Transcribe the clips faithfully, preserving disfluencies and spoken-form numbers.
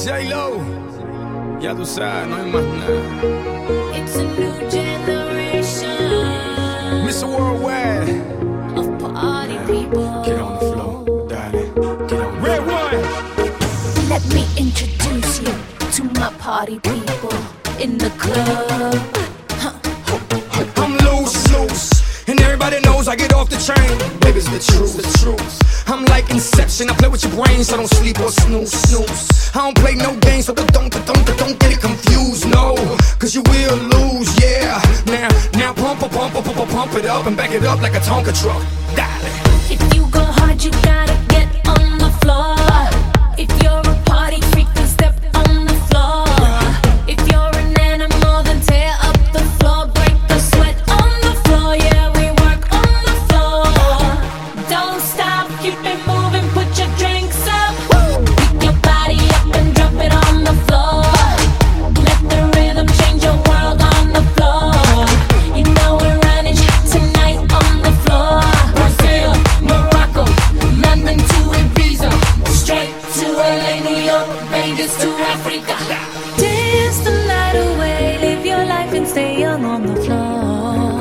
J-Lo, ya tú sabes, no hay más nada. It's a new generation, mister Worldwide, of party people. Get on the floor, darling. Get on the Red one. Let me introduce you to my party people in the club. Huh. I'm loose, loose, and everybody knows I get off the train. Baby, it's the truth, the truth. I'm like Inception, I play with your brains, so don't sleep or snooze, snooze. I don't play no games, so don't, don't, don't, don't get it confused, no. Cause you will lose, yeah. Now, now pump, pump, pump, pump, pump it up and back it up like a Tonka truck. Dale. If you go hard, you gotta get on the floor. If you're a party freak, then step on the floor. If you're an animal, then tear up the floor. Break the sweat on the floor, yeah, we work on the floor. Don't stop, keep it moving, put your drinks up. Pick your body up and drop it on the floor. Let the rhythm change your world on the floor. You know we're running tonight on the floor. Brazil, Morocco, London to Ibiza, straight to L A, New York, Vegas to Africa. Dance the night away, live your life and stay young on the floor.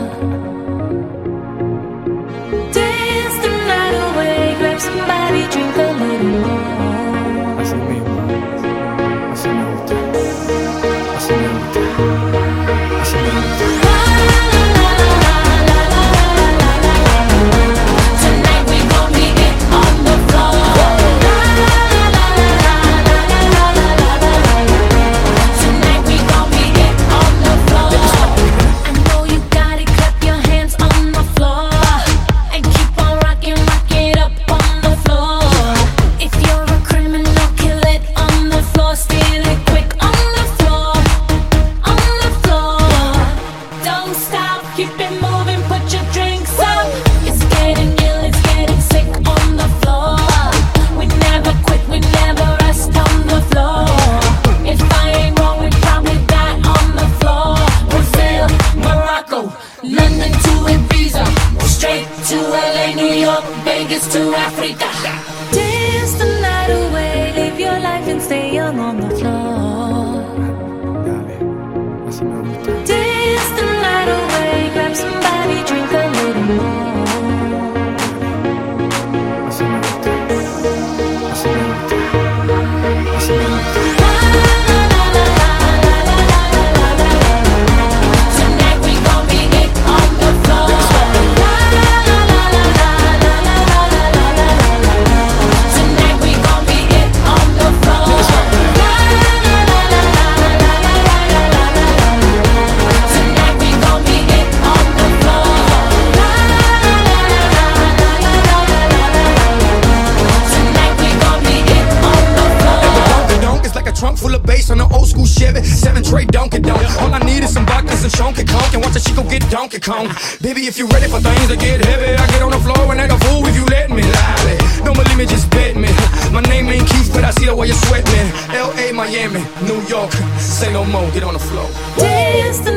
Dance the night away, grab somebody, drink a little more. Así mismo, así me gusta, así me gusta, así me gusta. Tonight we gon' be it on the floor. Tonight we gon' be it on the floor. I know you got it, clap your hands on the floor and keep on rocking, rock it up on the floor. If you're a criminal, kill it on the floor, steal it quick on the floor, on the floor. Don't stop, keep it moving, put your drinks up. It's getting ill, it's getting sick on the floor. We never quit, we never rest on the floor. If I ain't wrong, we probably die on the floor. Brazil, Morocco, London to Ibiza, straight to L A, New York, Vegas to Africa. Dance the night away, live your life and stay young on the floor. Dale, así me gusta. Dance the night away, grab somebody, drink a little more. Así me gusta, así me gusta, así me gusta. Tonight we gon' be it on the floor. Tonight we gon' be it on the floor. Tonight we gon' be it on the floor. Tonight we gon' be it on the floor. The donk is like a trunk full of bass on an old school Chevy. Seven tray Donkey Donk. All I need is some vodka, some Chonky Conk, and watch a chico get Donkey Kong. Baby, if you ready for things to get heavy, I get on the floor and act a fool if you let me. Lie. Don't believe me, just bet me. My name ain't Keith, but I see the way you sweat me. L A, Miami, New York, say no more, get on the floor. Dance the